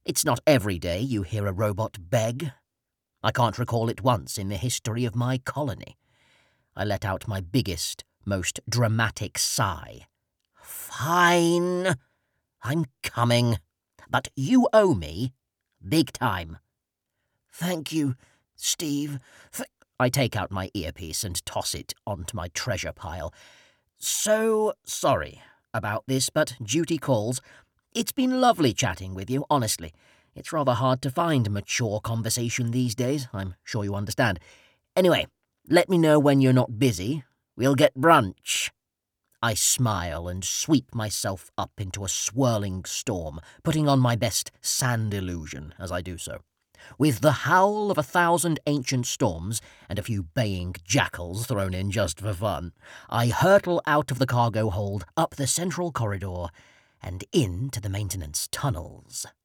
It's not every day you hear a robot beg. I can't recall it once in the history of my colony. I let out my biggest, most dramatic sigh. Fine. I'm coming. But you owe me. Big time. Thank you, Steve. I take out my earpiece and toss it onto my treasure pile. So sorry about this, but duty calls. It's been lovely chatting with you, honestly. It's rather hard to find mature conversation these days, I'm sure you understand. Anyway, let me know when you're not busy. We'll get brunch. I smile and sweep myself up into a swirling storm, putting on my best sand illusion as I do so. With the howl of 1,000 ancient storms and a few baying jackals thrown in just for fun, I hurtle out of the cargo hold, up the central corridor, and into the maintenance tunnels.